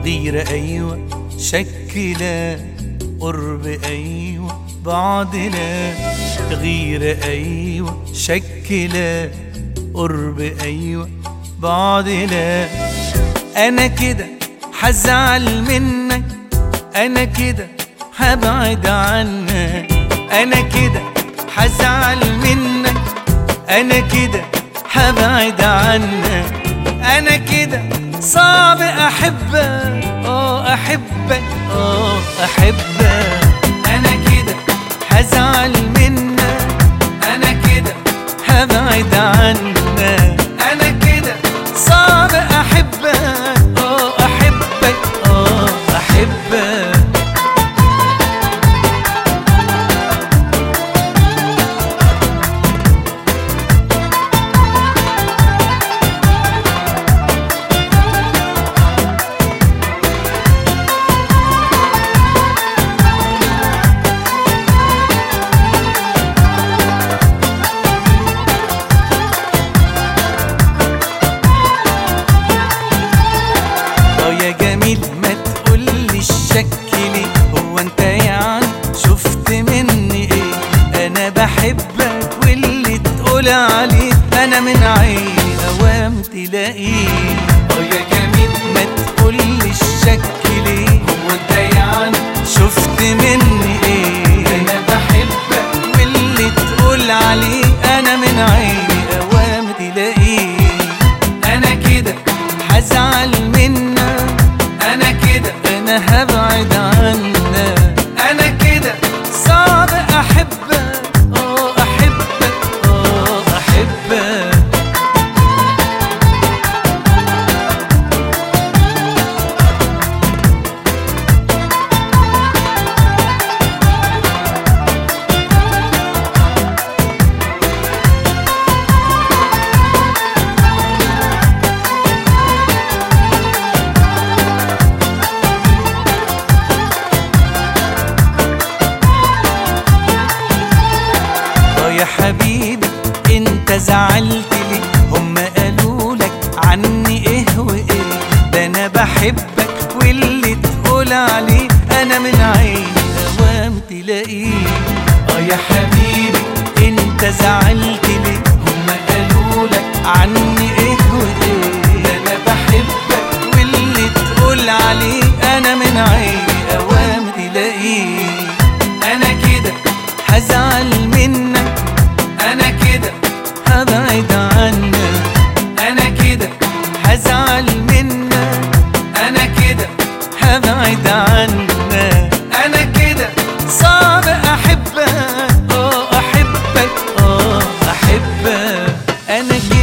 غيرة أيوة، شك لا، قرب أيوة، بعد لا. غيرة أيوة، شك لا، قرب أيوة، بعد لا. أنا كده حزعل منك، أنا كده هبعد عنك، أنا كده حزعل منك، أنا كده هبعد عنك. أنا كده صعب أحبك، أحبك، أحبك. أنا كده هزعل منك، أنا كده هبعد عنك. أنا كده صعب أحبك، أحبك، أحبك. يا جميل ما تقولي الشك ليه، هو انت يعني شفت مني ايه؟ انا بحبك واللي تقول عليه انا من عيني اوام تلاقيه. يا جميل ما تقولي الشك ليه، هو انت يعني شفت مني ايه؟ انا بحبك واللي تقول عليه انا من عيني اوام تلاقيه. انا كده هزعل منك، أنا كده أنا هبعد عنك. أنا كده صعب أحبك، أحبك، أحبك. يا حبيبي انت زعلت ليه؟ هم قالوا لك عني ايه وايه؟ ده انا بحبك واللي تقول عليه انا من عيني اوام تلاقيه. يا حبيبي انت زعلت ليه؟ هم قالوا لك عني ايه وايه؟ ده انا بحبك واللي تقول عليه انا من عيني اوام تلاقيه. انا كده هزعل منك، أنا كده هبعد عنك. أنا كده هزعل منك، أنا كده هبعد عنك. أنا كده صعب أحبك، أحبك، أحبك. أنا كده